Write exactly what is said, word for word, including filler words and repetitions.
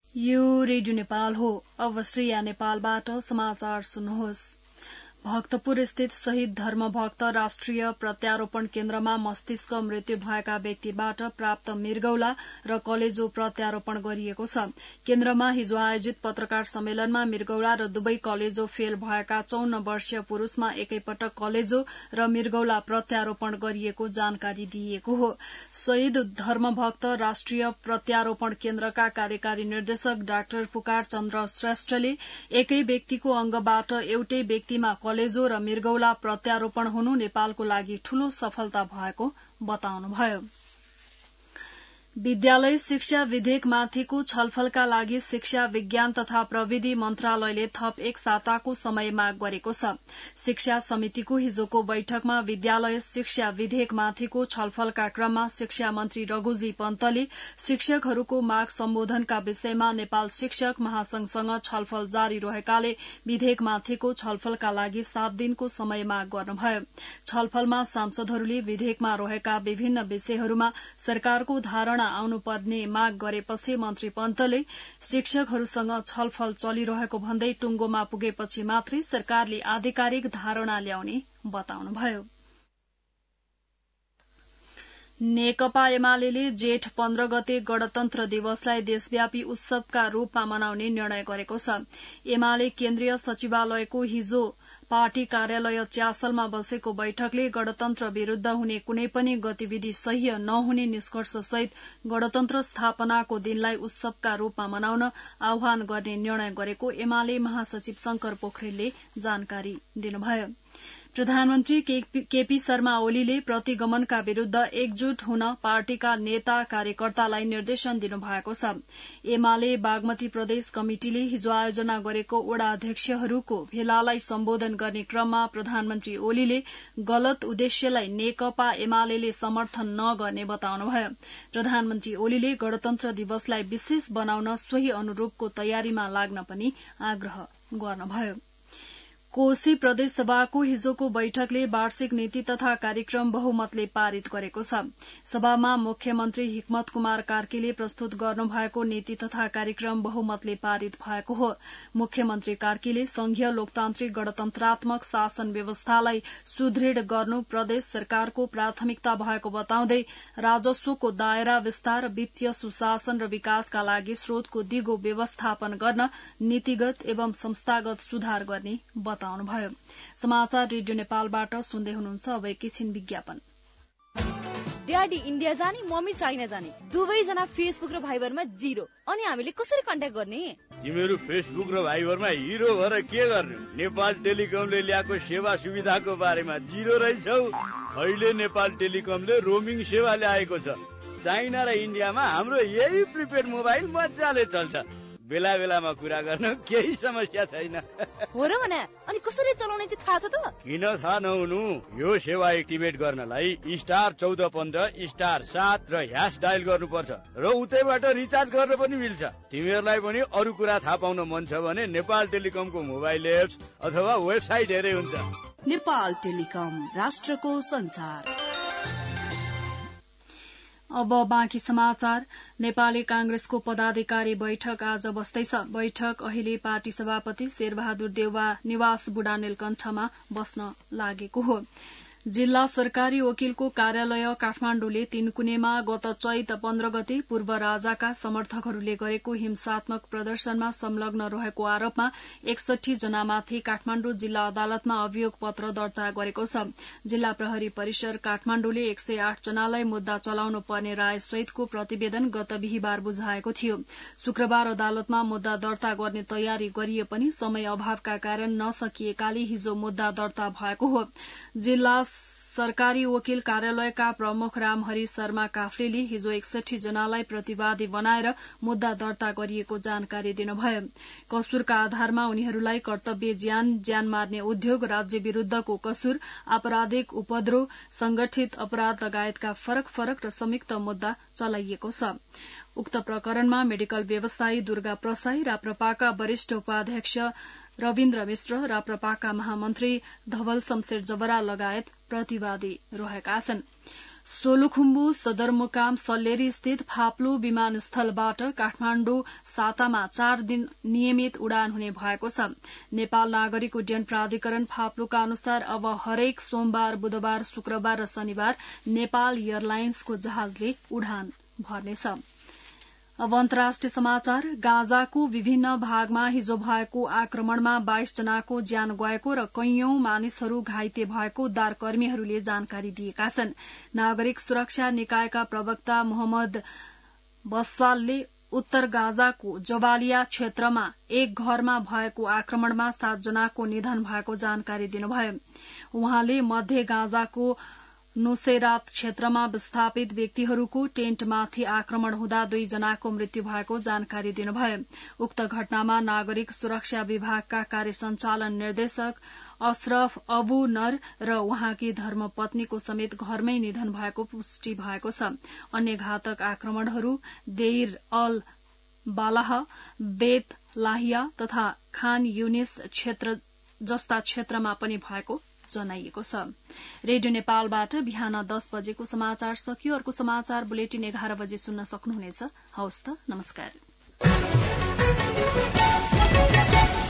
यो रेडियो नेपाल हो। अब श्रेया नेपालबाट समाचार सुन्नुहोस्। भक्तपुर स्थित शहीद धर्मभक्त राष्ट्रिय प्रत्यारोपण केन्द्रमा मस्तिष्क मृत्यु भएका व्यक्तिबाट प्राप्त मृगौला र कलेजो प्रत्यारोपण गरिएको छ। केन्द्रमा हिजो आयोजित पत्रकार सम्मेलनमा मृगौला र दुवै कलेजो फेल भएका चौन्न वर्षीय पुरूषमा एकैपटक कलेजो र मृगौला प्रत्यारोपण गरिएको जानकारी दिइएको हो। शहीद धर्मभक्त राष्ट्रिय प्रत्यारोपण केन्द्रका कार्यकारी निर्देशक डाक्टर पुकार चन्द्र श्रेष्ठले एकै व्यक्तिको अंगबाट एउटै व्यक्तिमा कलेजो र मृगौला प्रत्यारोपण हुनु नेपालको लागि ठूलो सफलता भएको बताउनुभयो। विद्यालय शिक्षा विधेयकमाथिको छलफलका लागि शिक्षा विज्ञान तथा प्रविधि मन्त्रालयले थप एक साताको समय माग गरेको छ। शिक्षा समितिको हिजोको बैठकमा विद्यालय शिक्षा विधेयकमाथिको छलफलका क्रममा शिक्षा मन्त्री रघुजी पन्तले शिक्षकहरूको माग सम्बोधनका विषयमा नेपाल शिक्षक महासंघसँग छलफल जारी रहेकाले विधेयकमाथिको छलफलका लागि सात दिनको समय माग गर्नुभयो। छलफलमा सांसदहरूले विधेयकमा रहेका विभिन्न विषयहरूमा सरकारको धारणा आउनुपर्ने माग गरेपछि मन्त्री पन्तले शिक्षकहरूसँग छलफल चलिरहेको भन्दै टुंगोमा पुगेपछि मात्रै सरकारले आधिकारिक धारणा ल्याउने बताउनुभयो। नेकपा एमाले जेठ पन्ध्र गते गणतन्त्र दिवसलाई देशव्यापी उत्सवका रूपमा मनाउने निर्णय गरेको छ। एमाले केन्द्रीय सचिवालयको हिजो पार्टी कार्यालय च्यासलमा बसेको बैठकले गणतन्त्र विरूद्ध हुने कुनै पनि गतिविधि सह्य नहुने निष्कर्षसहित गणतन्त्र स्थापनाको दिनलाई उत्सवका रूपमा मनाउन आह्वान गर्ने निर्णय गरेको एमाले महासचिव शंकर पोखरेलले जानकारी दिनुभयो। प्रधानमन्त्री केपी शर्मा ओलीले प्रतिगमनका विरूद्ध एकजुट हुन पार्टीका नेता कार्यकर्तालाई निर्देशन दिनुभएको छ। एमाले बागमती प्रदेश कमिटिले हिजो आयोजना गरेको वडा अध्यक्षहरूको भेलालाई सम्बोधन गर्ने क्रममा प्रधानमन्त्री ओलीले गलत उद्देश्यलाई नेकपा एमाले समर्थन नगर्ने बताउनुभयो। प्रधानमन्त्री ओलीले गणतन्त्र दिवसलाई विशेष बनाउन सोही अनुरूपको तयारीमा लाग्न पनि आग्रह गर्नुभयो। कोशी प्रदेश सभाको हिजोको बैठकले वार्षिक नीति तथा कार्यक्रम बहुमतले पारित गरेको छ। सभामा मुख्यमन्त्री हिक्मत कुमार कार्कीले प्रस्तुत गर्नुभएको नीति तथा कार्यक्रम बहुमतले पारित भएको हो। मुख्यमन्त्री कार्कीले संघीय लोकतान्त्रिक गणतन्त्रात्मक शासन व्यवस्थालाई सुदृढ़ गर्नु प्रदेश सरकारको प्राथमिकता भएको बताउँदै राजस्वको दायरा विस्तार, वित्तीय सुशासन र विकासका लागि स्रोतको दिगो व्यवस्थापन गर्न नीतिगत एवं संस्थागत सुधार गर्ने बताउनुभयो। समाचार रेडियो नेपालबाट सुन्दै हुनुहुन्छ। अब एकैछिन विज्ञापन। ड्याडी इन्डिया जाने, मम्मी चाइना जाने, दुवैजना फेसबुक र भाइबरमा जिरो। अनि हामीले कसरी कन्ट्याक्ट गर्ने? तिमीहरू फेसबुक र भाइबरमा हिरो भएर के गर्ने? नेपाल टेलिकमले ल्याएको सेवा सुविधाको बारेमा जिरो रहेछौ। अहिले नेपाल टेलिकमले रोमिङ सेवा ल्याएको छ। चाइना र इन्डियामा हाम्रो यही प्रिपेड मोबाइल मजाले चल्छ। बेला बेलामा कुरा गर्न केही समस्या छैन। हो र भने अनि कसरी चलाउने चाहिँ थाहा छ त? किन थाहा नहुनु? यो सेवा एक्टिभेट गर्नलाई स्टार चौध पन्ध्र स्टार सात र ह्यास डायल गर्नुपर्छ र उतैबाट रिचार्ज गर्न पनि मिल्छ। तिमीहरूलाई पनि अरू कुरा थाहा पाउन मन छ भने नेपाल टेलिकमको मोबाइल एप्स अथवा वेबसाइट हेरे हुन्छ। नेपाल टेलिकम, राष्ट्रको संचार। अब बाँकी समाचार। नेपाली कांग्रेसको पदाधिकारी बैठक आज बस्दैछ। बैठक अहिले पार्टी सभापति शेरबहादुर देउवा निवास बुढा नीलकण्ठमा बस्न लागेको हो। जिल्ला सरकारी वकिलको कार्यालय काठमाण्डुले तीनकुनेमा गत चैत पन्ध्र गते पूर्व राजाका समर्थकहरूले गरेको हिंसात्मक प्रदर्शनमा संलग्न रहेको आरोपमा एकसठी जनामाथि काठमाण्डु जिल्ला अदालतमा अभियोग पत्र दर्ता गरेको छ। जिल्ला प्रहरी परिसर काठमाण्डुले एक सय आठ जनालाई मुद्दा चलाउनु पर्ने राय सहितको प्रतिवेदन गत बिहिबार बुझाएको थियो। शुक्रबार अदालतमा मुद्दा दर्ता गर्ने तयारी गरिए पनि समय अभावका कारण नसकिएकाले हिजो मुद्दा दर्ता भएको हो। जिल्ला सरकारी वकिल कार्यालयका प्रमुख रामहरि शर्मा काफ्लेले हिजो एकसठी जनालाई प्रतिवादी बनाएर मुद्दा दर्ता गरिएको जानकारी दिनुभयो। कसुरका आधारमा उनीहरूलाई कर्तव्य ज्यान, ज्यान मार्ने उद्योग, राज्य विरूद्धको कसुर, आपराधिक उपद्रव, संगठित अपराध लगायतका फरक फरक र संयुक्त मुद्दा चलाइएको छ। उक्त प्रकरणमा मेडिकल व्यवसायी दुर्गा प्रसाई, राप्रपाका वरिष्ठ उपाध्यक्ष रविन्द्र मिश्र, राप्रपाका महामन्त्री धवल शमशेर जबरा लगायत प्रतिवादी रहेका छन्। सोलुखुम्बु सदरमुकाम सल्लेरी स्थित फाप्लु विमानस्थलबाट काठमाडौँ सातामा चार दिन नियमित उडान हुने भएको छ। नेपाल नागरिक उड्डयन प्राधिकरण फाप्लुका अनुसार अब हरेक सोमबार, बुधबार, शुक्रबार र शनिबार नेपाल एयरलाइन्सको जहाजले उडान भर्नेछ। अब अन्तर्राष्ट्रिय समाचार। गाजाको विभिन्न भागमा हिजो भएको आक्रमणमा बाइस जनाको ज्यान गएको र कैयौं मानिसहरू घाइते भएको उद्धारकर्मीहरूले जानकारी दिएका छन्। नागरिक सुरक्षा निकायका प्रवक्ता मोहम्मद बस्सालले उत्तर गाजाको जबालिया क्षेत्रमा एक घरमा भएको आक्रमणमा सात जनाको निधन भएको जानकारी दिनुभयो। उहाँले मध्य गाजाको नुसेरात क्षेत्रमा विस्थापित व्यक्तिहरूको टेन्टमाथि आक्रमण हुँदा दुई जनाको मृत्यु भएको जानकारी दिनुभयो। उक्त घटनामा नागरिक सुरक्षा विभागका कार्य सञ्चालन निर्देशक अशरफ अबु नर र उहाँकी धर्मपत्नीको समेत घरमै निधन भएको पुष्टि भएको छ। अन्य घातक आक्रमणहरू देइर अल बालाह, बेत लाहिया तथा खान युनिस क्षेत्र जस्ता क्षेत्रमा पनि भएको जनाइएको छ। रेडियो नेपालबाट बिहान दस बजेको समाचार सकियो। अर्को समाचार बुलेटिन एघार बजे सुन्न सक्नुहुनेछ। हवस् त, नमस्कार।